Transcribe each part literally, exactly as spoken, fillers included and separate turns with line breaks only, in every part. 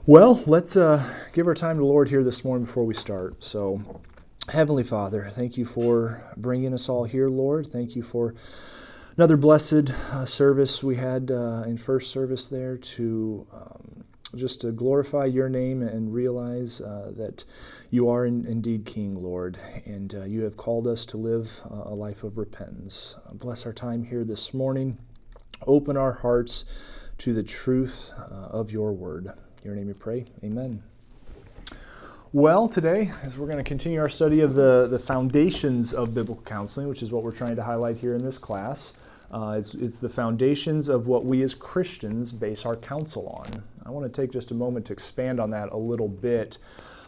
Well, let's uh, give our time to the Lord here this morning before we start. So, Heavenly Father, thank you for bringing us all here, Lord. Thank you for another blessed uh, service we had uh, in first service there to um, just to glorify your name and realize uh, that you are in, indeed King, Lord, and uh, you have called us to live uh, a life of repentance. Uh, bless our time here this morning. Open our hearts to the truth uh, of your word. In your name we pray. Amen. Well, today, as we're going to continue our study of the, the foundations of biblical counseling, which is what we're trying to highlight here in this class, uh, it's, it's the foundations of what we as Christians base our counsel on. I want to take just a moment to expand on that a little bit.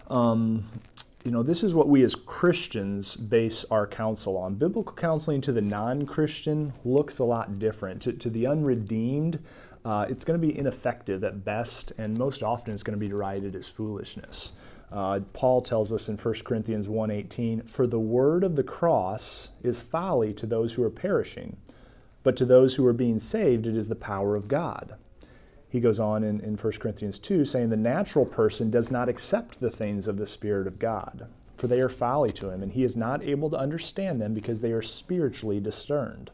Um, you know, this is what we as Christians base our counsel on. Biblical counseling to the non-Christian looks a lot different. To, to the unredeemed, uh, it's going to be ineffective at best, and most often it's going to be derided as foolishness. Uh, Paul tells us in First Corinthians one eighteen, "For the word of the cross is folly to those who are perishing, but to those who are being saved it is the power of God." He goes on in, in First Corinthians two, saying, "The natural person does not accept the things of the Spirit of God, for they are folly to him, and he is not able to understand them because they are spiritually discerned."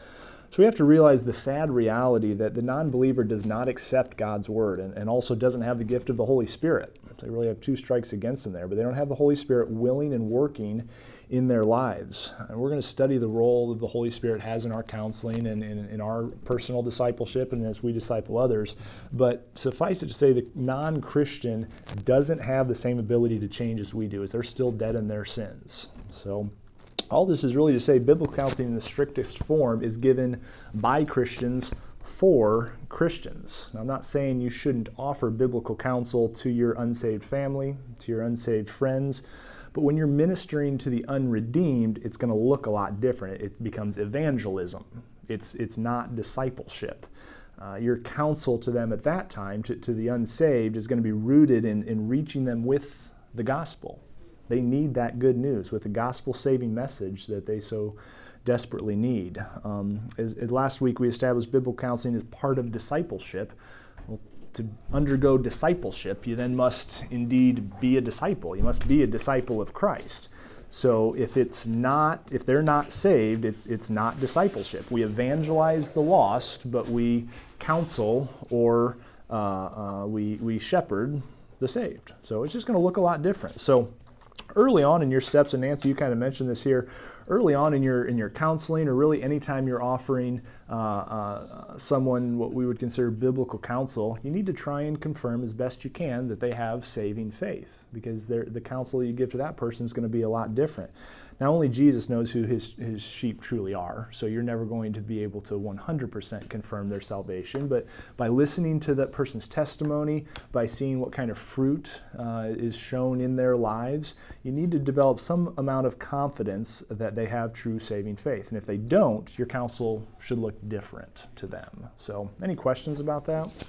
So we have to realize the sad reality that the non-believer does not accept God's word and, and also doesn't have the gift of the Holy Spirit. They really have two strikes against them there, but they don't have the Holy Spirit willing and working in their lives. And we're going to study the role that the Holy Spirit has in our counseling and in, in our personal discipleship and as we disciple others. But suffice it to say, the non-Christian doesn't have the same ability to change as we do, as they're still dead in their sins. So all this is really to say biblical counseling in the strictest form is given by Christians for Christians. Now, I'm not saying you shouldn't offer biblical counsel to your unsaved family, to your unsaved friends, but when you're ministering to the unredeemed, it's going to look a lot different. It becomes evangelism. It's, it's not discipleship. Uh, your counsel to them at that time, to, to the unsaved, is going to be rooted in, in reaching them with the gospel. They need that good news with the gospel-saving message that they so desperately need. Um, as, as last week we established biblical counseling as part of discipleship. Well, to undergo discipleship, you then must indeed be a disciple. You must be a disciple of Christ. So if it's not, if they're not saved, it's, it's not discipleship. We evangelize the lost, but we counsel or uh, uh, we, we shepherd the saved. So it's just going to look a lot different. So early on in your steps, and Nancy, you kind of mentioned this here, early on in your in your counseling, or really anytime you're offering uh, uh, someone what we would consider biblical counsel, you need to try and confirm as best you can that they have saving faith, because the counsel you give to that person is going to be a lot different. Now, only Jesus knows who his, his sheep truly are, so you're never going to be able to one hundred percent confirm their salvation, but by listening to that person's testimony, by seeing what kind of fruit uh, is shown in their lives, you need to develop some amount of confidence that they have true saving faith. And if they don't, your counsel should look different to them. So, any questions about that?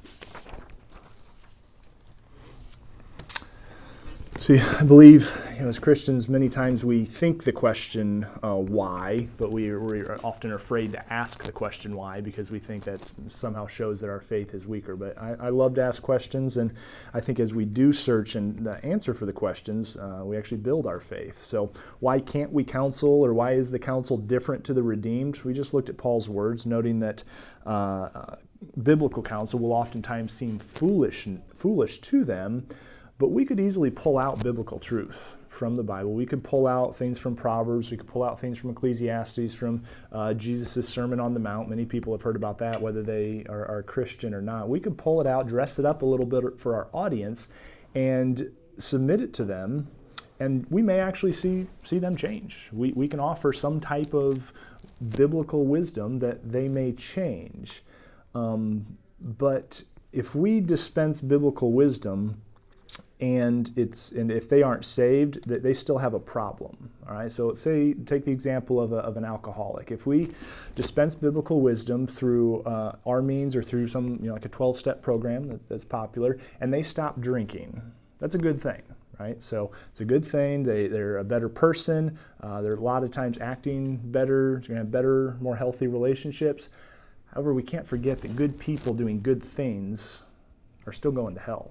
See, I believe, you know, as Christians, many times we think the question uh, why, but we are, we are often afraid to ask the question why because we think that somehow shows that our faith is weaker. But I, I love to ask questions, and I think as we do search and uh, answer for the questions, uh, we actually build our faith. So why can't we counsel, or why is the counsel different to the redeemed? We just looked at Paul's words, noting that uh, uh, biblical counsel will oftentimes seem foolish, foolish to them. But we could easily pull out biblical truth from the Bible. We could pull out things from Proverbs. We could pull out things from Ecclesiastes, from uh, Jesus' Sermon on the Mount. Many people have heard about that, whether they are, are Christian or not. We could pull it out, dress it up a little bit for our audience, and submit it to them, and we may actually see, see them change. We, we can offer some type of biblical wisdom that they may change. Um, but if we dispense biblical wisdom, and it's and if they aren't saved, that they still have a problem. All right. So say take the example of a, of an alcoholic. If we dispense biblical wisdom through uh, our means or through some you know like a twelve-step program that, that's popular, and they stop drinking, that's a good thing. Right? So it's a good thing. They, they're a better person. Uh, they're a lot of times acting better. They're going to have better, more healthy relationships. However, we can't forget that good people doing good things are still going to hell.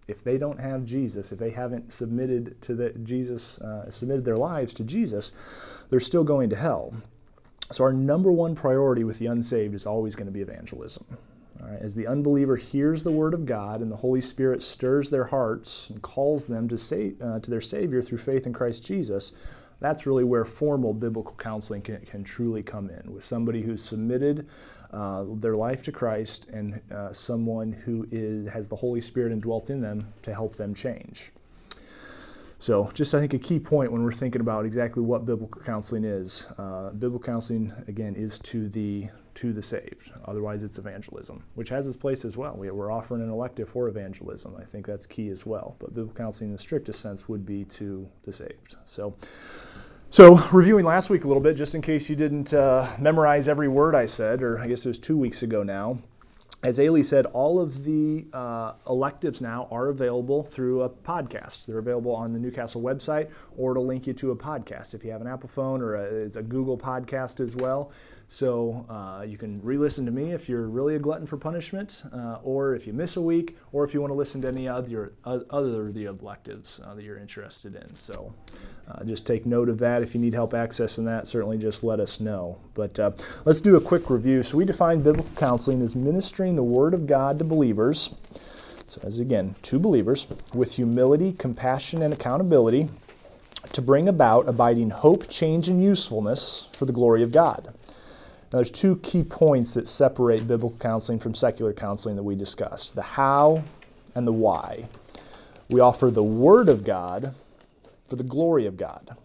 if they don't have Jesus, if they haven't submitted to the Jesus, uh, submitted their lives to Jesus, they're still going to hell. So our number one priority with the unsaved is always going to be evangelism. All right? As the unbeliever hears the word of God and the Holy Spirit stirs their hearts and calls them to save, uh, to their Savior through faith in Christ Jesus, that's really where formal biblical counseling can, can truly come in, with somebody who's submitted uh, their life to Christ and uh, someone who is, has the Holy Spirit indwelt in them to help them change. So just, I think, a key point when we're thinking about exactly what biblical counseling is. Uh, biblical counseling, again, is to the to the saved. Otherwise, it's evangelism, which has its place as well. We, we're offering an elective for evangelism. I think that's key as well. But biblical counseling in the strictest sense would be to the saved. So, so reviewing last week a little bit, just in case you didn't uh, memorize every word I said, or I guess it was two weeks ago now. As Ailey said, all of the uh, electives now are available through a podcast. They're available on the Newcastle website, or it'll link you to a podcast if you have an Apple phone, or a, it's a Google podcast as well. So uh, you can re-listen to me if you're really a glutton for punishment, uh, or if you miss a week, or if you want to listen to any other other the electives uh, that you're interested in. So uh, just take note of that. If you need help accessing that, certainly just let us know. But uh, let's do a quick review. So we define biblical counseling as ministering the Word of God to believers, so as again, to believers, with humility, compassion, and accountability, to bring about abiding hope, change, and usefulness for the glory of God. Now, there's two key points that separate biblical counseling from secular counseling that we discussed: the how and the why. We offer the Word of God for the glory of God.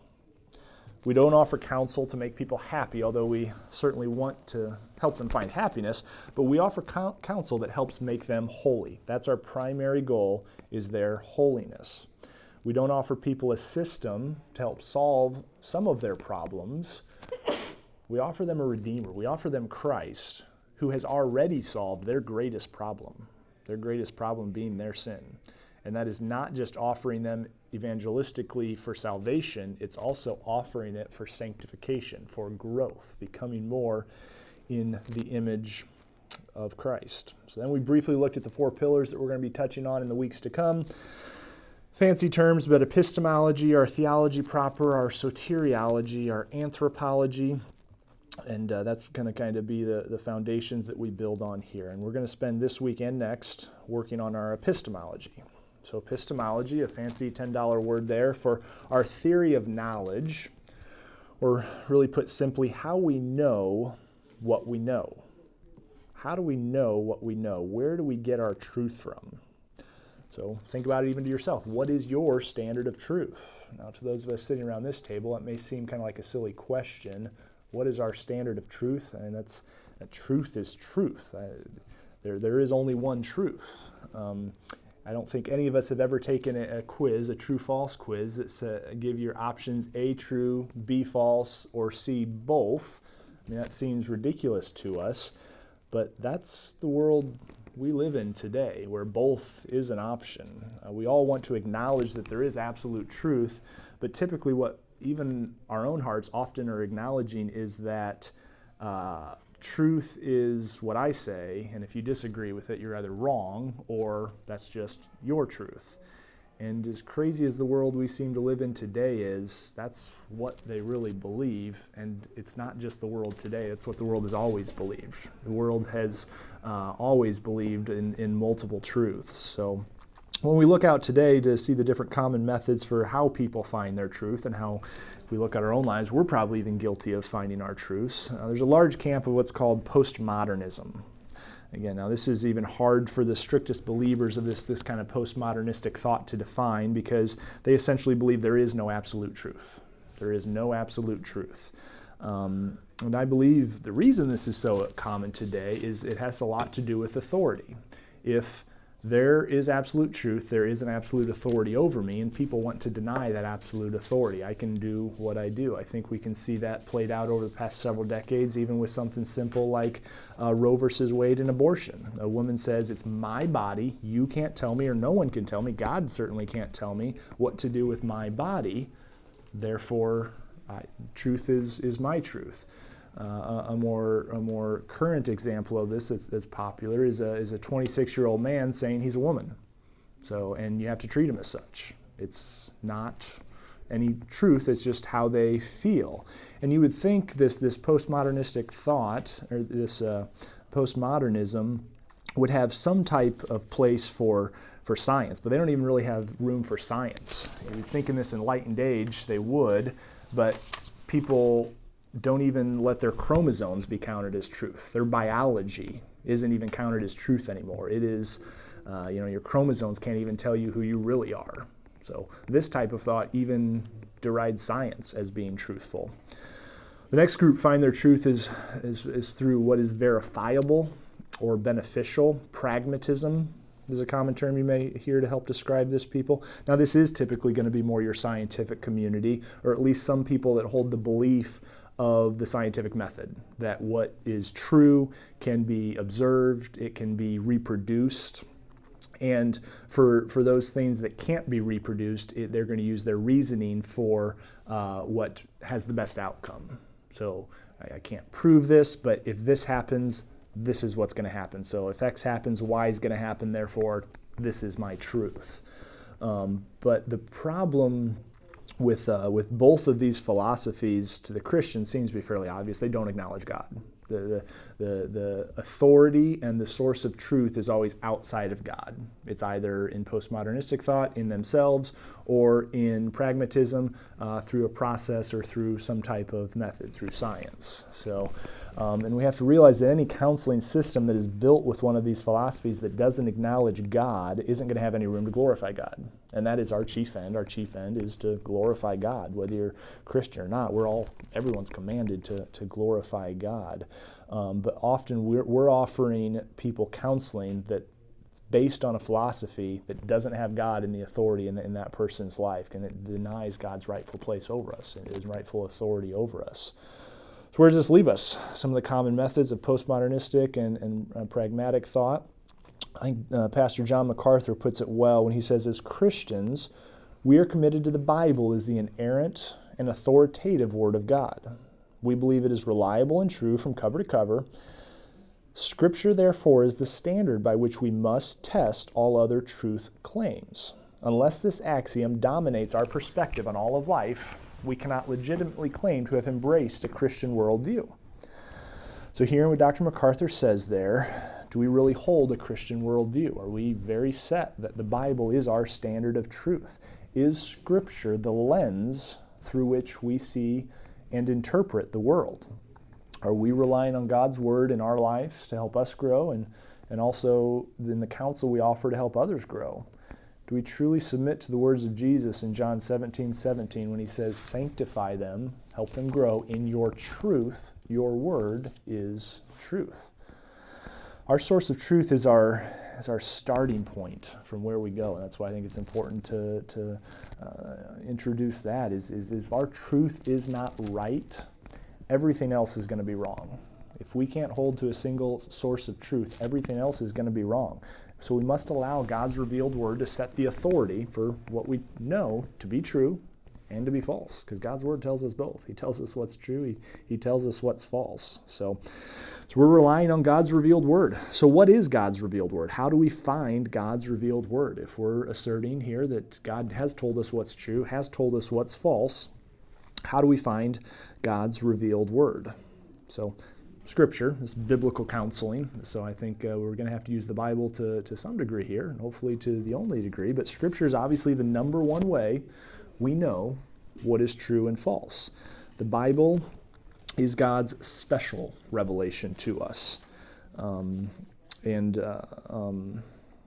We don't offer counsel to make people happy, although we certainly want to help them find happiness, but we offer counsel that helps make them holy. That's our primary goal, is their holiness. We don't offer people a system to help solve some of their problems. We offer them a Redeemer. We offer them Christ, who has already solved their greatest problem, their greatest problem being their sin. And that is not just offering them evangelistically for salvation, it's also offering it for sanctification, for growth, becoming more in the image of Christ. So then we briefly looked at the four pillars that we're going to be touching on in the weeks to come. Fancy terms, but epistemology, our theology proper, our soteriology, our anthropology, and uh, that's going to kind of be the, the foundations that we build on here. And we're going to spend this week and next working on our epistemology. So epistemology, a fancy ten dollar word there for our theory of knowledge, or really put simply, how we know what we know. How do we know what we know? Where do we get our truth from? So think about it even to yourself. What is your standard of truth? Now, to those of us sitting around this table, it may seem kind of like a silly question. What is our standard of truth? And that's, that truth is truth. I, there, there is only one truth. Um, I don't think any of us have ever taken a, a quiz, a true-false quiz, that uh, give your options A, true, B, false, or C, both. I mean, that seems ridiculous to us, but that's the world we live in today, where both is an option. Uh, we all want to acknowledge that there is absolute truth, but typically what even our own hearts often are acknowledging is that uh, truth is what I say, and if you disagree with it, you're either wrong or that's just your truth. And as crazy as the world we seem to live in today is, that's what they really believe. And it's not just the world today, it's what the world has always believed. The world has uh, always believed in, in multiple truths. So when we look out today to see the different common methods for how people find their truth, and how, if we look at our own lives, we're probably even guilty of finding our truths, uh, there's a large camp of what's called postmodernism. Again, now this is even hard for the strictest believers of this, this kind of postmodernistic thought to define, because they essentially believe there is no absolute truth. There is no absolute truth. Um, and I believe the reason this is so common today is it has a lot to do with authority. If there is absolute truth, there is an absolute authority over me, and people want to deny that absolute authority. I can do what I do. I think we can see that played out over the past several decades, even with something simple like uh, Roe versus Wade and abortion. A woman says, it's my body, you can't tell me, or no one can tell me, God certainly can't tell me what to do with my body, therefore I, truth is, is my truth. Uh, a, a more a more current example of this that's, that's popular is a is a twenty-six-year-old man saying he's a woman. So, and you have to treat them as such. It's not any truth, it's just how they feel. And you would think this this postmodernistic thought, or this uh, postmodernism, would have some type of place for for science, but they don't even really have room for science. You'd think in this enlightened age they would, but people don't even let their chromosomes be counted as truth. Their biology isn't even counted as truth anymore. It is, uh, you know, your chromosomes can't even tell you who you really are. So this type of thought even derides science as being truthful. The next group find their truth is, is, is through what is verifiable or beneficial. Pragmatism is a common term you may hear to help describe this people. Now, this is typically going to be more your scientific community, or at least some people that hold the belief of the scientific method, that what is true can be observed, it can be reproduced. And for for those things that can't be reproduced, it, they're going to use their reasoning for uh, what has the best outcome. So I, I can't prove this, but if this happens, this is what's going to happen. So if X happens, Y is going to happen, therefore this is my truth. Um, but the problem with uh, with both of these philosophies to the Christian seems to be fairly obvious. They don't acknowledge God. The, the, the, the authority and the source of truth is always outside of God. It's either in postmodernistic thought, in themselves, or in pragmatism uh, through a process or through some type of method, through science. So, um, and we have to realize that any counseling system that is built with one of these philosophies that doesn't acknowledge God isn't going to have any room to glorify God. And that is our chief end. Our chief end is to glorify God, whether you're Christian or not. We're all, everyone's commanded to, to glorify God. Um, but often we're, we're offering people counseling that's based on a philosophy that doesn't have God in the authority in, the, in that person's life, and it denies God's rightful place over us and his rightful authority over us. So where does this leave us? Some of the common methods of postmodernistic and, and uh, pragmatic thought. I think uh, Pastor John MacArthur puts it well when he says, as Christians, we are committed to the Bible as the inerrant and authoritative Word of God. We believe it is reliable and true from cover to cover. Scripture, therefore, is the standard by which we must test all other truth claims. Unless this axiom dominates our perspective on all of life, we cannot legitimately claim to have embraced a Christian worldview. So hearing what Doctor MacArthur says there, do we really hold a Christian worldview? Are we very set that the Bible is our standard of truth? Is Scripture the lens through which we see and interpret the world? Are we relying on God's Word in our lives to help us grow, and, and also in the counsel we offer to help others grow? Do we truly submit to the words of Jesus in John seventeen seventeen when he says, sanctify them, help them grow in your truth, your word is truth? Our source of truth is our is our starting point from where we go, and that's why I think it's important to, to uh, introduce that, is, is if our truth is not right, everything else is going to be wrong. If we can't hold to a single source of truth, everything else is going to be wrong. So we must allow God's revealed word to set the authority for what we know to be true and to be false, because God's word tells us both. He tells us what's true, he, he tells us what's false. So, so we're relying on God's revealed word. So what is God's revealed word? How do we find God's revealed word? If we're asserting here that God has told us what's true, has told us what's false, how do we find God's revealed word? So Scripture is biblical counseling, so I think uh, we're going to have to use the Bible to, to some degree here, and hopefully to the only degree, but Scripture is obviously the number one way we know what is true and false. The Bible is God's special revelation to us, um, and uh, um,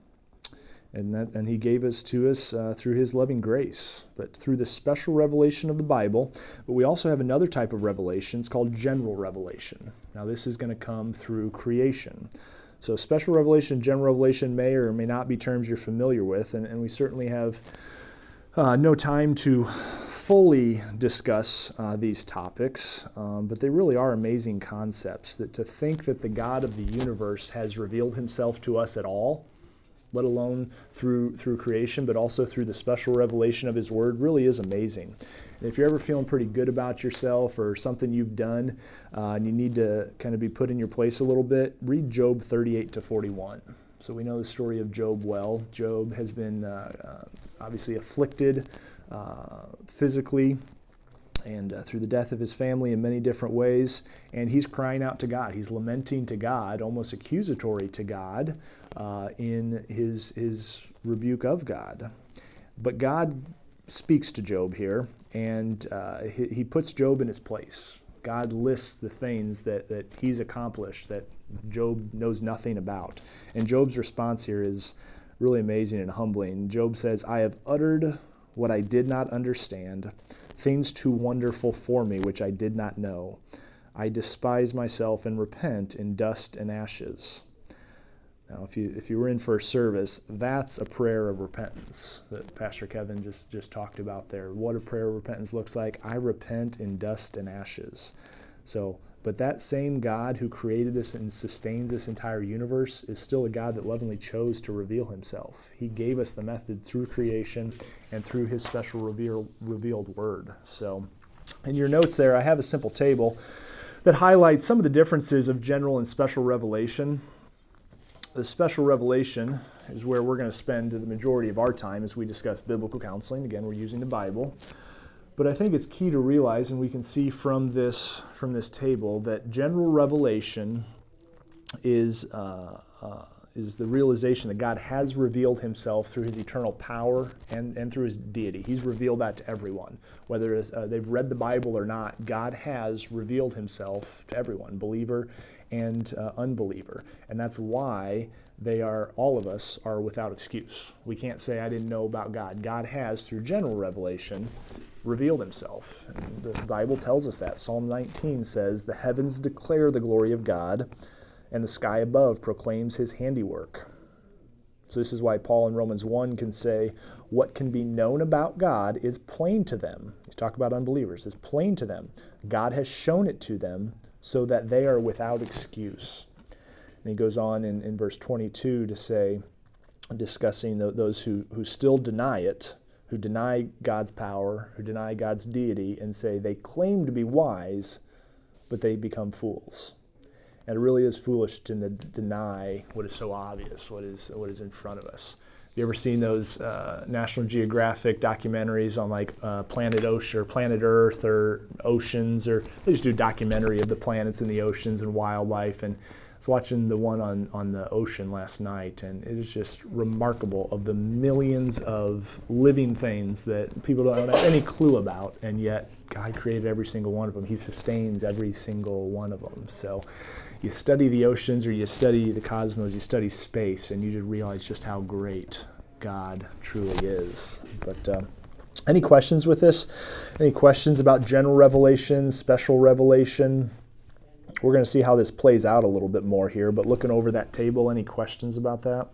and that and He gave us to us uh, through His loving grace, but through the special revelation of the Bible. But we also have another type of revelation. It's called general revelation. Now, this is going to come through creation. So, special revelation, general revelation may or may not be terms you're familiar with, and, and we certainly have Uh, no time to fully discuss uh, these topics, um, but they really are amazing concepts. That to think that the God of the universe has revealed himself to us at all, let alone through through creation, but also through the special revelation of his word, really is amazing. And if you're ever feeling pretty good about yourself or something you've done uh, and you need to kind of be put in your place a little bit, read Job thirty-eight to forty-one. So we know the story of Job well. Job has been uh, uh, obviously afflicted uh, physically and uh, through the death of his family in many different ways, and he's crying out to God. He's lamenting to God, almost accusatory to God, uh, in his his rebuke of God. But God speaks to Job here, and uh, he, he puts Job in his place. God lists the things that, that he's accomplished that Job knows nothing about. And Job's response here is really amazing and humbling. Job says, I have uttered what I did not understand, things too wonderful for me which I did not know. I despise myself and repent in dust and ashes. Now, if you if you were in first service, that's a prayer of repentance that Pastor Kevin just, just talked about there. What a prayer of repentance looks like. I repent in dust and ashes. So, but that same God who created this and sustains this entire universe is still a God that lovingly chose to reveal himself. He gave us the method through creation and through his special reveal, revealed word. So in your notes there, I have a simple table that highlights some of the differences of general and special revelation. The special revelation is where we're going to spend the majority of our time as we discuss biblical counseling. Again, we're using the Bible. But I think it's key to realize, and we can see from this from this table, that general revelation is uh, uh, is the realization that God has revealed himself through his eternal power and, and through his deity. He's revealed that to everyone. Whether it's, uh, they've read the Bible or not, God has revealed himself to everyone, believer and uh, unbeliever. And that's why they are, all of us are without excuse. We can't say, I didn't know about God. God has, through general revelation, revealed himself. And the Bible tells us that. Psalm nineteen says, the heavens declare the glory of God, and the sky above proclaims his handiwork. So this is why Paul in Romans one can say, what can be known about God is plain to them. He's talking about unbelievers. It's plain to them. God has shown it to them so that they are without excuse. And he goes on in, in verse twenty-two to say, discussing the, those who, who still deny it, who deny God's power, who deny God's deity, and say they claim to be wise, but they become fools. And it really is foolish to deny what is so obvious, what is what is in front of us. Have you ever seen those uh, National Geographic documentaries on like uh, Planet Ocean or Planet Earth or oceans, or they just do a documentary of the planets and the oceans and wildlife? And I was watching the one on, on the ocean last night, and it is just remarkable of the millions of living things that people don't have any clue about, and yet God created every single one of them. He sustains every single one of them. So you study the oceans or you study the cosmos, you study space, and you just realize just how great God truly is. But uh, any questions with this? Any questions about general revelation, special revelation? We're going to see how this plays out a little bit more here, but looking over that table, any questions about that?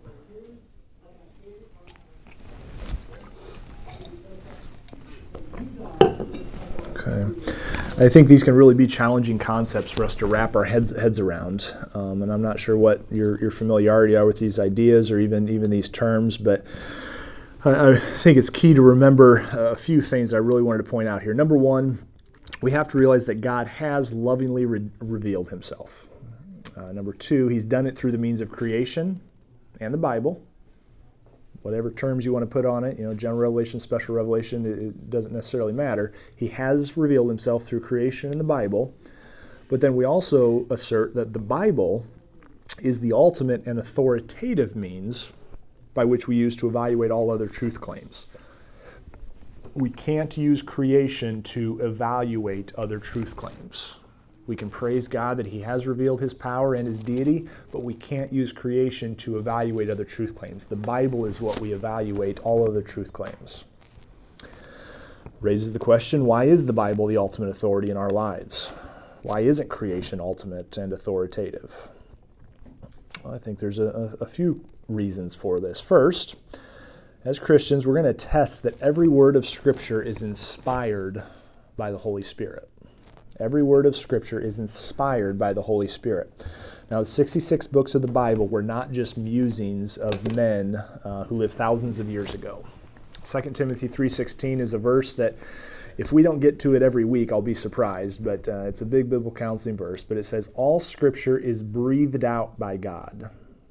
Okay. I think these can really be challenging concepts for us to wrap our heads heads around, um, and I'm not sure what your your familiarity are with these ideas or even even these terms, but I, I think it's key to remember a few things I really wanted to point out here. Number one, we have to realize that God has lovingly re- revealed himself. Uh, number two, he's done it through the means of creation and the Bible. Whatever terms you want to put on it, you know, general revelation, special revelation, it, it doesn't necessarily matter. He has revealed himself through creation and the Bible. But then we also assert that the Bible is the ultimate and authoritative means by which we use to evaluate all other truth claims. We can't use creation to evaluate other truth claims. We can praise God that he has revealed his power and his deity, but we can't use creation to evaluate other truth claims. The Bible is what we evaluate all other truth claims. Raises the question, why is the Bible the ultimate authority in our lives? Why isn't creation ultimate and authoritative? Well, I think there's a, a few reasons for this. First, as Christians, we're going to attest that every word of Scripture is inspired by the Holy Spirit. Every word of Scripture is inspired by the Holy Spirit. Now, the sixty-six books of the Bible were not just musings of men uh, who lived thousands of years ago. Second Timothy three sixteen is a verse that, if we don't get to it every week, I'll be surprised, but uh, it's a big biblical counseling verse. But it says, all Scripture is breathed out by God.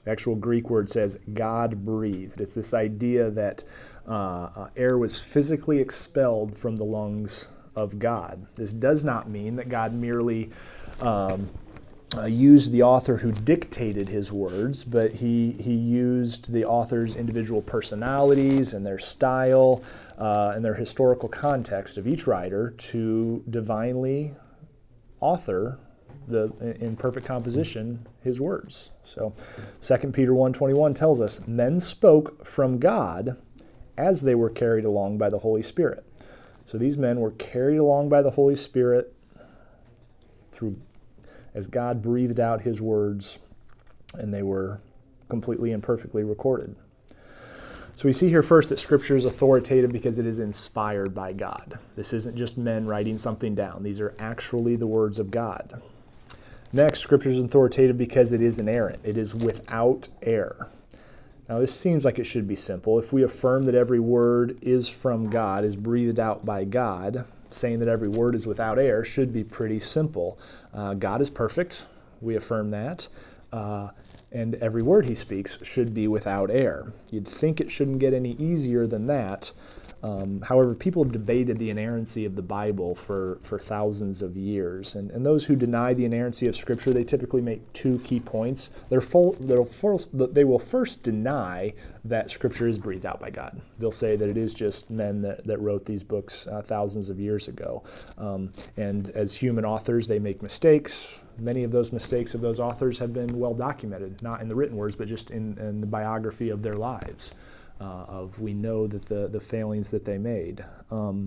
The actual Greek word says God breathed. It's this idea that uh, uh, air was physically expelled from the lungs of God. This does not mean that God merely um, uh, used the author who dictated his words, but he, he used the author's individual personalities and their style uh, and their historical context of each writer to divinely author the in perfect composition his words. So Second Peter one twenty-one tells us, men spoke from God as they were carried along by the Holy Spirit. So these men were carried along by the Holy Spirit through as God breathed out his words, and they were completely and perfectly recorded. So we see here first that Scripture is authoritative because it is inspired by God. This isn't just men writing something down. These are actually the words of God. Next, Scripture is authoritative because it is inerrant. It is without error. Now, this seems like it should be simple. If we affirm that every word is from God, is breathed out by God, saying that every word is without error should be pretty simple. Uh, God is perfect. We affirm that. Uh, and every word he speaks should be without error. You'd think it shouldn't get any easier than that. Um, however, people have debated the inerrancy of the Bible for, for thousands of years. And, and those who deny the inerrancy of Scripture, they typically make two key points. They're full, they'll first, they will first deny that Scripture is breathed out by God. They'll say that it is just men that, that wrote these books uh, thousands of years ago. Um, and as human authors, they make mistakes. Many of those mistakes of those authors have been well documented, not in the written words, but just in, in the biography of their lives. Uh, of we know that the, the failings that they made. Um,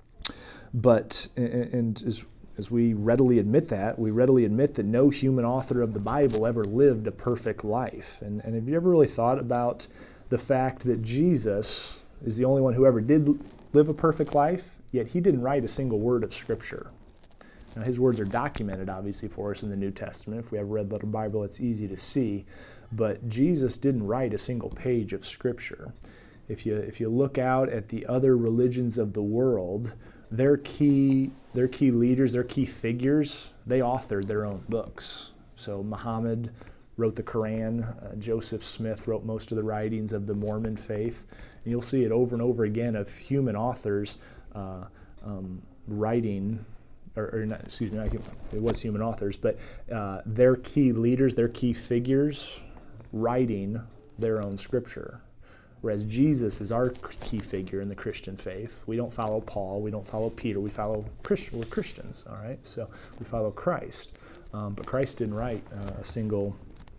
but, and, and as, as we readily admit that, we readily admit that no human author of the Bible ever lived a perfect life. And, and have you ever really thought about the fact that Jesus is the only one who ever did live a perfect life, yet he didn't write a single word of Scripture? Now, his words are documented, obviously, for us in the New Testament. If we have a red letter Bible, it's easy to see. But Jesus didn't write a single page of Scripture. If you if you look out at the other religions of the world, their key their key leaders, their key figures, they authored their own books. So Muhammad wrote the Quran. Uh, Joseph Smith wrote most of the writings of the Mormon faith. And you'll see it over and over again of human authors uh, um, writing. Or, or not, excuse me, not human, it was human authors, but uh, their key leaders, their key figures, writing their own Scripture. Whereas Jesus is our key figure in the Christian faith. We don't follow Paul, we don't follow Peter, we follow Christian. We're Christians, all right? So we follow Christ. Um, but Christ didn't write uh, a single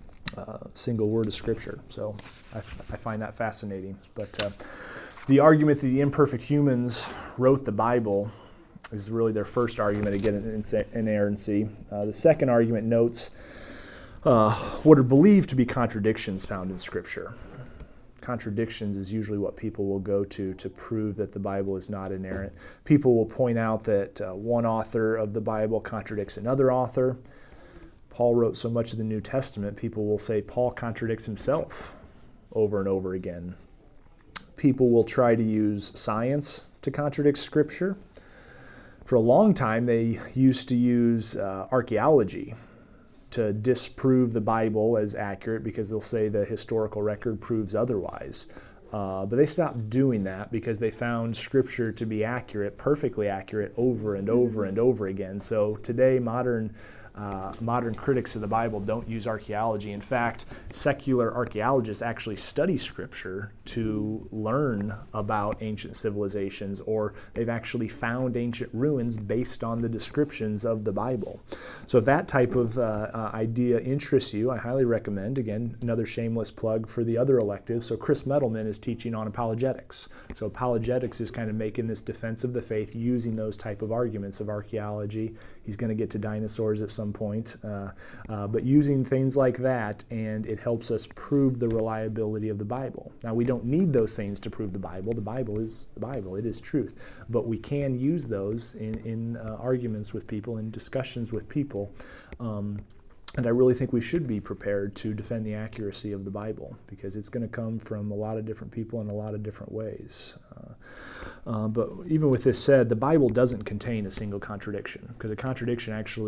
uh, single word of Scripture. So I, I find that fascinating. But uh, the argument that the imperfect humans wrote the Bible is really their first argument against inerrancy. Uh, the second argument notes uh, what are believed to be contradictions found in Scripture. Contradictions is usually what people will go to to prove that the Bible is not inerrant. People will point out that uh, one author of the Bible contradicts another author. Paul wrote so much of the New Testament, people will say Paul contradicts himself over and over again. People will try to use science to contradict Scripture. For a long time, they used to use uh, archaeology to disprove the Bible as accurate because they'll say the historical record proves otherwise. Uh, but they stopped doing that because they found Scripture to be accurate, perfectly accurate, over and over and over again. So today, modern Uh, modern critics of the Bible don't use archaeology. In fact, secular archaeologists actually study Scripture to learn about ancient civilizations, or they've actually found ancient ruins based on the descriptions of the Bible. So if that type of uh, uh, idea interests you, I highly recommend, again, another shameless plug for the other electives. So Chris Mettleman is teaching on apologetics. So apologetics is kind of making this defense of the faith using those type of arguments of archaeology. He's going to get to dinosaurs at some point, uh, uh, but using things like that, and it helps us prove the reliability of the Bible. Now, we don't need those things to prove the Bible. The Bible is the Bible. It is truth. But we can use those in, in uh, arguments with people, in discussions with people. Um, And I really think we should be prepared to defend the accuracy of the Bible, because it's going to come from a lot of different people in a lot of different ways. Uh, uh, but even with this said, the Bible doesn't contain a single contradiction, because a contradiction actually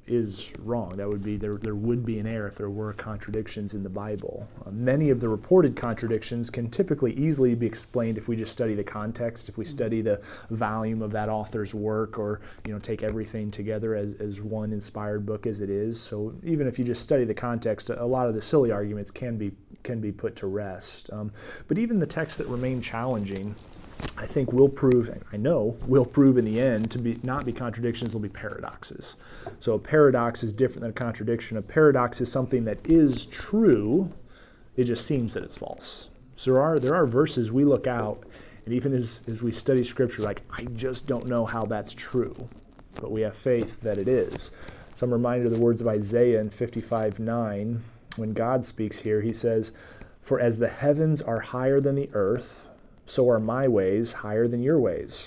is wrong. That would be, there, there would be an error if there were contradictions in the Bible. Uh, many of the reported contradictions can typically easily be explained if we just study the context, if we study the volume of that author's work, or you know take everything together as, as one inspired book as it is. So even if you just study the context, a lot of the silly arguments can be can be put to rest. Um, but even the texts that remain challenging, I think will prove, I know, will prove in the end to be not be contradictions, will be paradoxes. So a paradox is different than a contradiction. A paradox is something that is true, it just seems that it's false. So there are, there are verses we look out, and even as, as we study Scripture, like, I just don't know how that's true, but we have faith that it is. So I'm reminded of the words of Isaiah in fifty-five nine. When God speaks here, he says, "For as the heavens are higher than the earth, so are my ways higher than your ways."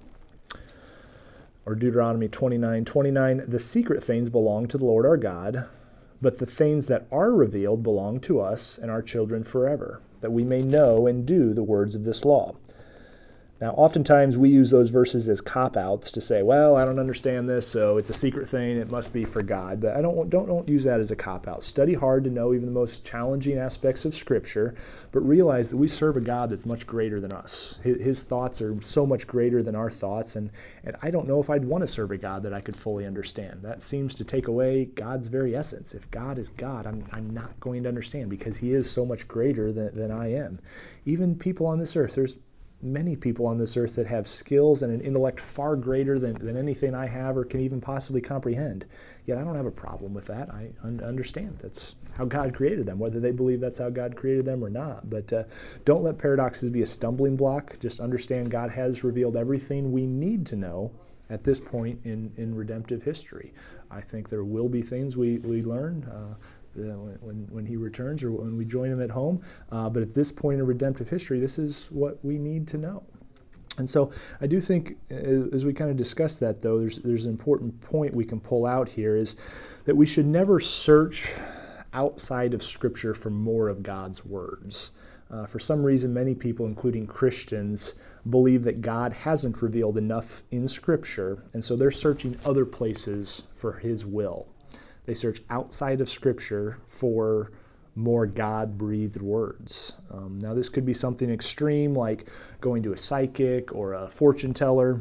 Or Deuteronomy twenty-nine twenty-nine, "The secret things belong to the Lord our God, but the things that are revealed belong to us and our children forever, that we may know and do the words of this law." Now, oftentimes we use those verses as cop-outs to say, well, I don't understand this, so it's a secret thing, it must be for God. But I don't don't don't use that as a cop-out. Study hard to know even the most challenging aspects of Scripture, but realize that we serve a God that's much greater than us. His, his thoughts are so much greater than our thoughts, and, and I don't know if I'd want to serve a God that I could fully understand. That seems to take away God's very essence. If God is God, I'm, I'm not going to understand, because he is so much greater than, than I am. Even people on this earth, there's many people on this earth that have skills and an intellect far greater than, than anything I have or can even possibly comprehend. Yet I don't have a problem with that. I un- understand that's how God created them, whether they believe that's how God created them or not. But uh, don't let paradoxes be a stumbling block. Just understand God has revealed everything we need to know at this point in, in redemptive history. I think there will be things we, we learn uh, When, when he returns or when we join him at home. Uh, but at this point in redemptive history, this is what we need to know. And so I do think, as we kind of discuss that, though, there's, there's an important point we can pull out here, is that we should never search outside of Scripture for more of God's words. Uh, for some reason, many people, including Christians, believe that God hasn't revealed enough in Scripture, and so they're searching other places for his will. They search outside of Scripture for more God-breathed words. Um, now, this could be something extreme like going to a psychic or a fortune teller,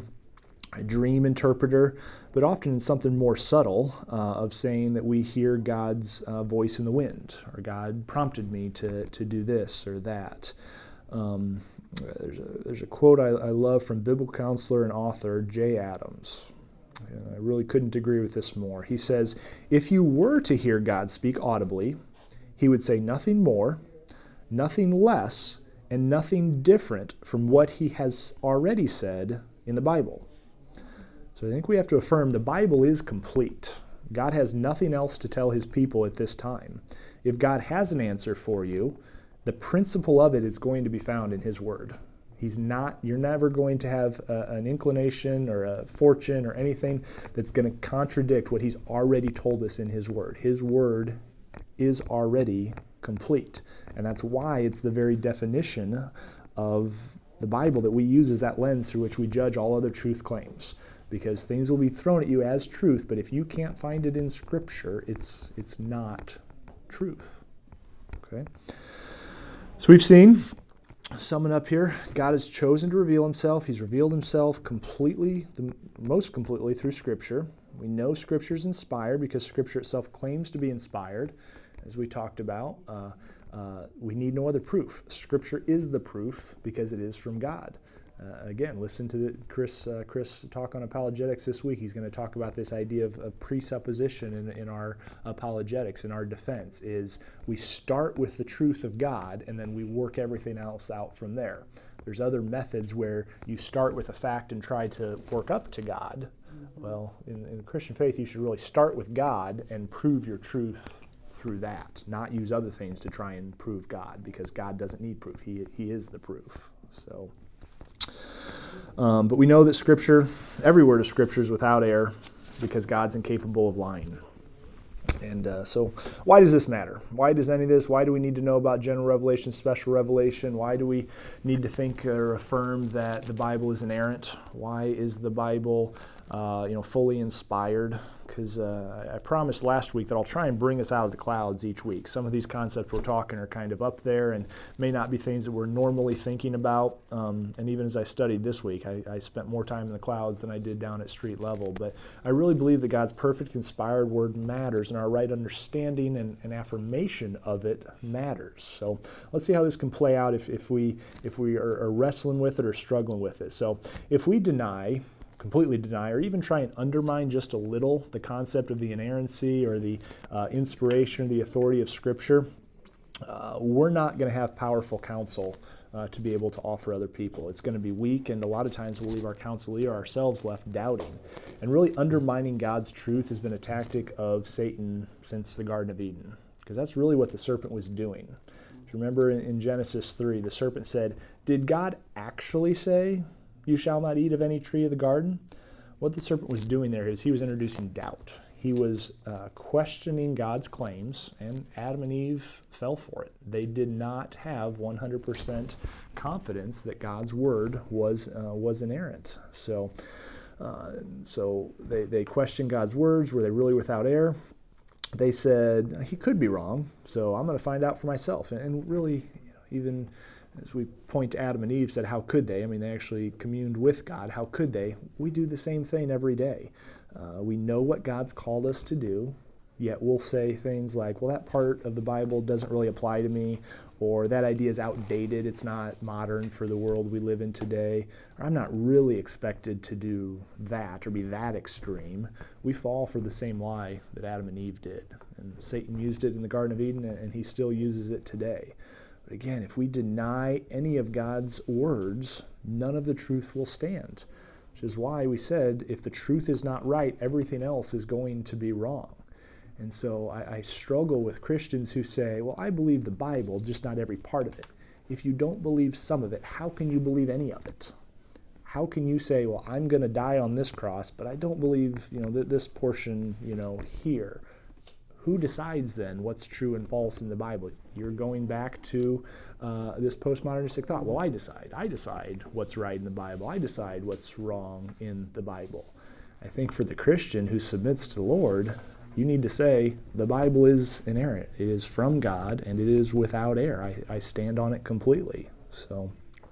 a dream interpreter, but often it's something more subtle uh, of saying that we hear God's uh, voice in the wind, or God prompted me to, to do this or that. Um, there's, a, there's a quote I, I love from biblical counselor and author Jay Adams. I really couldn't agree with this more. He says, if you were to hear God speak audibly, he would say nothing more, nothing less, and nothing different from what he has already said in the Bible. So I think we have to affirm the Bible is complete. God has nothing else to tell his people at this time. If God has an answer for you, the principle of it is going to be found in his word. He's not, you're never going to have a, an inclination or a fortune or anything that's going to contradict what he's already told us in his word. His word is already complete. And that's why it's the very definition of the Bible that we use as that lens through which we judge all other truth claims. Because things will be thrown at you as truth, but if you can't find it in Scripture, it's it's not truth. Okay? So we've seen, summing up here, God has chosen to reveal himself. He's revealed himself completely, the most completely through Scripture. We know Scripture is inspired because Scripture itself claims to be inspired, as we talked about. Uh, uh, we need no other proof. Scripture is the proof because it is from God. Uh, again, listen to the, Chris uh, Chris talk on apologetics this week. He's going to talk about this idea of, of presupposition in, in our apologetics, in our defense, is we start with the truth of God and then we work everything else out from there. There's other methods where you start with a fact and try to work up to God. Well, in, in the Christian faith, you should really start with God and prove your truth through that, not use other things to try and prove God, because God doesn't need proof. He, he is the proof. So... Um, but we know that Scripture, every word of Scripture is without error because God's incapable of lying. And uh, so why does this matter? Why does any of this? Why do we need to know about general revelation, special revelation? Why do we need to think or affirm that the Bible is inerrant? Why is the Bible uh, you know, fully inspired? Because uh, I promised last week that I'll try and bring us out of the clouds each week. Some of these concepts we're talking are kind of up there and may not be things that we're normally thinking about. Um, and even as I studied this week, I, I spent more time in the clouds than I did down at street level. But I really believe that God's perfect inspired word matters, and our right understanding and, and affirmation of it matters. So let's see how this can play out if, if we if we are, are wrestling with it or struggling with it. So if we deny, completely deny, or even try and undermine just a little the concept of the inerrancy or the uh, inspiration or the authority of Scripture, uh, we're not going to have powerful counsel uh, to be able to offer other people. It's going to be weak, and a lot of times we'll leave our counsel or ourselves left doubting. And really undermining God's truth has been a tactic of Satan since the Garden of Eden, because that's really what the serpent was doing. If you remember in, in Genesis three, the serpent said, "Did God actually say, 'You shall not eat of any tree of the garden'?" What the serpent was doing there is he was introducing doubt. He was uh, questioning God's claims, and Adam and Eve fell for it. They did not have one hundred percent confidence that God's word was uh, was inerrant. So, uh, so they, they questioned God's words. Were they really without error? They said, he could be wrong, so I'm going to find out for myself. And, and really, you know, even as we point to Adam and Eve, said, how could they? I mean, they actually communed with God. How could they? We do the same thing every day. Uh, we know what God's called us to do, yet we'll say things like, well, that part of the Bible doesn't really apply to me, or that idea is outdated, it's not modern for the world we live in today, or I'm not really expected to do that or be that extreme. We fall for the same lie that Adam and Eve did. And Satan used it in the Garden of Eden, and he still uses it today. But again, if we deny any of God's words, none of the truth will stand, which is why we said if the truth is not right, everything else is going to be wrong. And so I, I struggle with Christians who say, well, I believe the Bible, just not every part of it. If you don't believe some of it, how can you believe any of it? How can you say, well, I'm going to die on this cross, but I don't believe, you know, th- this portion, you know, here? Who decides then what's true and false in the Bible? You're going back to uh, this postmodernistic thought. Well, I decide. I decide what's right in the Bible. I decide what's wrong in the Bible. I think for the Christian who submits to the Lord, you need to say, the Bible is inerrant. It is from God, and it is without error. I, I stand on it completely. So,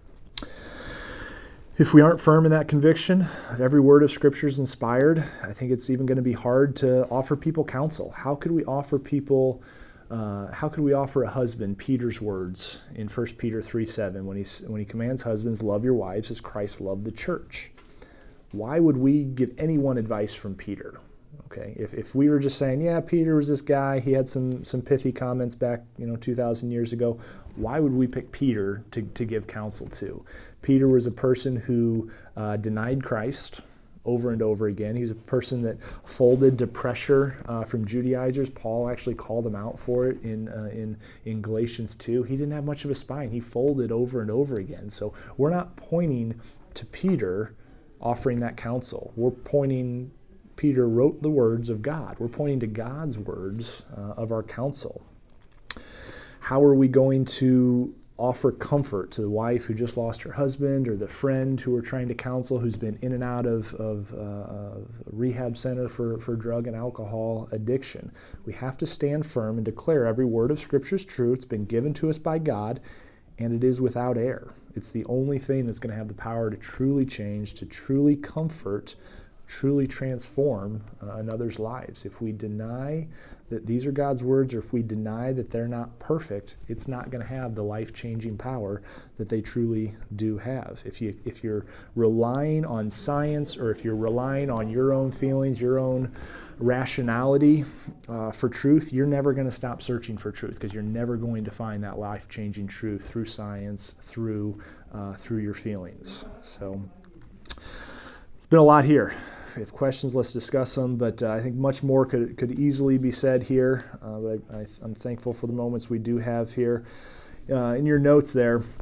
if we aren't firm in that conviction, if every word of Scripture is inspired, I think it's even going to be hard to offer people counsel. How could we offer people, uh, how could we offer a husband Peter's words in First Peter three seven when he, when he commands husbands, love your wives as Christ loved the church? Why would we give anyone advice from Peter? Okay, if if we were just saying, yeah, Peter was this guy, he had some some pithy comments back, you know, two thousand years ago, why would we pick Peter to, to give counsel to? Peter was a person who uh, denied Christ over and over again. He's a person that folded to pressure uh, from Judaizers. Paul actually called him out for it in, uh, in, in Galatians two. He didn't have much of a spine. He folded over and over again. So we're not pointing to Peter offering that counsel. We're pointing Peter wrote the words of God. We're pointing to God's words uh, of our counsel. How are we going to offer comfort to the wife who just lost her husband, or the friend who we're trying to counsel who's been in and out of, of, uh, of a rehab center for, for drug and alcohol addiction? We have to stand firm and declare every word of Scripture is true. It's been given to us by God, and it is without error. It's the only thing that's going to have the power to truly change, to truly comfort, truly transform uh, another's lives. If we deny that these are God's words, or if we deny that they're not perfect, it's not going to have the life-changing power that they truly do have. If you if you're relying on science, or if you're relying on your own feelings, your own rationality uh, for truth, you're never going to stop searching for truth, because you're never going to find that life-changing truth through science, through uh, through your feelings. So it's been a lot here. If you have questions, let's discuss them, but uh, I think much more could could easily be said here. Uh, but I, I, I'm thankful for the moments we do have here. Uh, in your notes there,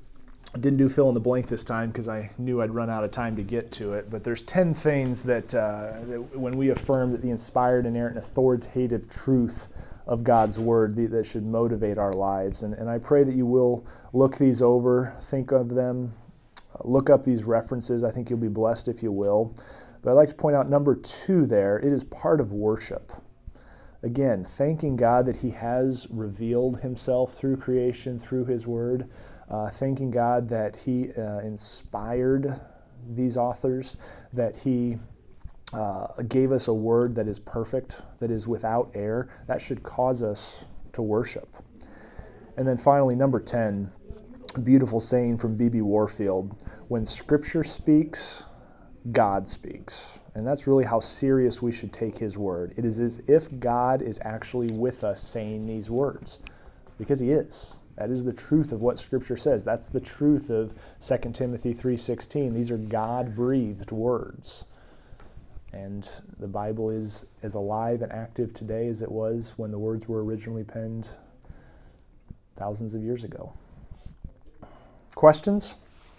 I didn't do fill in the blank this time because I knew I'd run out of time to get to it, but there's ten things that, uh, that when we affirm that the inspired, inerrant, and authoritative truth of God's Word the, that should motivate our lives. And, and I pray that you will look these over, think of them, uh, look up these references. I think you'll be blessed if you will. But I'd like to point out number two there, it is part of worship. Again, thanking God that He has revealed Himself through creation, through His Word. Uh, thanking God that He uh, inspired these authors, that He uh, gave us a Word that is perfect, that is without error. That should cause us to worship. And then finally, number ten, a beautiful saying from B B Warfield, when Scripture speaks, God speaks. And that's really how serious we should take His Word. It is as if God is actually with us saying these words, because He is. That is the truth of what Scripture says. That's the truth of Second Timothy three sixteen. These are God-breathed words. And the Bible is as alive and active today as it was when the words were originally penned thousands of years ago. Questions?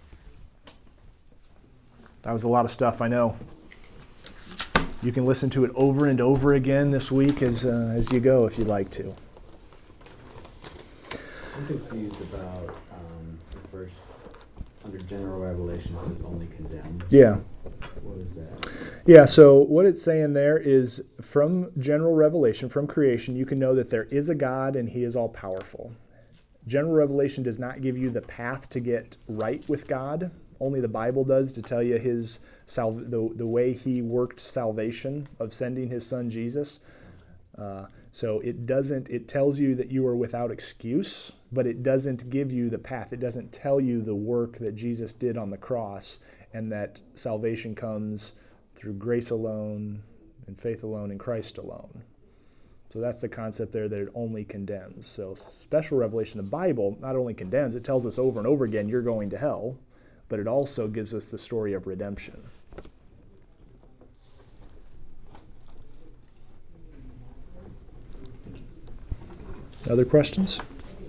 That was a lot of stuff, I know. You can listen to it over and over again this week as uh, as you go if you'd like to.
I'm confused about um, the first, under general revelation, it says only condemned.
Yeah.
What is that?
Yeah, so what it's saying there is from general revelation, from creation, you can know that there is a God and He is all-powerful. General revelation does not give you the path to get right with God. Only the Bible does, to tell you his sal- the, the way He worked salvation of sending His Son Jesus. Uh, so it doesn't, it tells you that you are without excuse, but it doesn't give you the path. It doesn't tell you the work that Jesus did on the cross and that salvation comes through grace alone and faith alone in Christ alone. So that's the concept there, that it only condemns. So special revelation of the Bible not only condemns, it tells us over and over again, you're going to hell, but it also gives us the story of redemption. Other questions?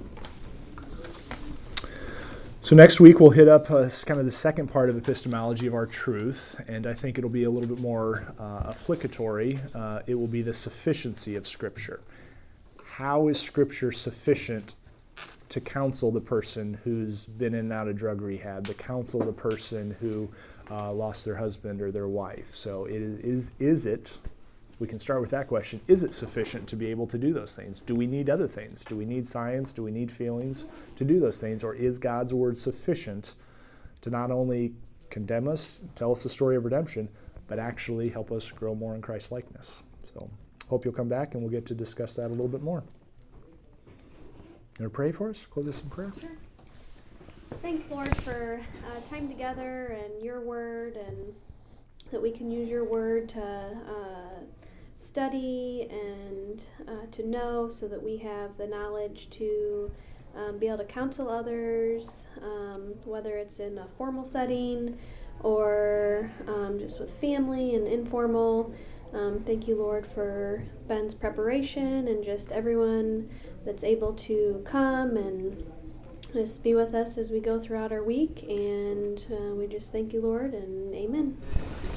So next week we'll hit up uh, kind of the second part of epistemology of our truth, and I think it'll be a little bit more uh, applicatory. Uh, it will be the sufficiency of Scripture. How is Scripture sufficient to counsel the person who's been in and out of drug rehab, to counsel the person who uh, lost their husband or their wife? So it is, is it, we can start with that question, is it sufficient to be able to do those things? Do we need other things? Do we need science? Do we need feelings to do those things? Or is God's Word sufficient to not only condemn us, tell us the story of redemption, but actually help us grow more in Christ's likeness? So hope you'll come back and we'll get to discuss that a little bit more. You want to pray for us? Close this in prayer.
Sure. Thanks, Lord, for uh, time together and Your Word, and that we can use Your Word to uh, study and uh, to know, so that we have the knowledge to um, be able to counsel others, um, whether it's in a formal setting or um, just with family and informal. Um, thank you, Lord, for Ben's preparation and just everyone that's able to come and just be with us as we go throughout our week. And uh, we just thank you, Lord, and amen.